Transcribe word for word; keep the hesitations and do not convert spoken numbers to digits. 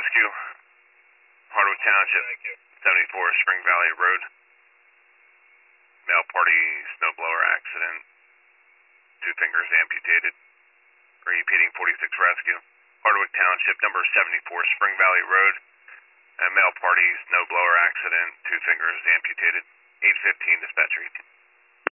rescue. Hardwick Township, seventy-four Spring Valley Road. Male party snowblower accident. Two fingers amputated. Repeating forty-six rescue. Hardwick Township, number seventy-four Spring Valley Road. A male party snowblower accident. Two fingers amputated. eight fifteen dispatcher.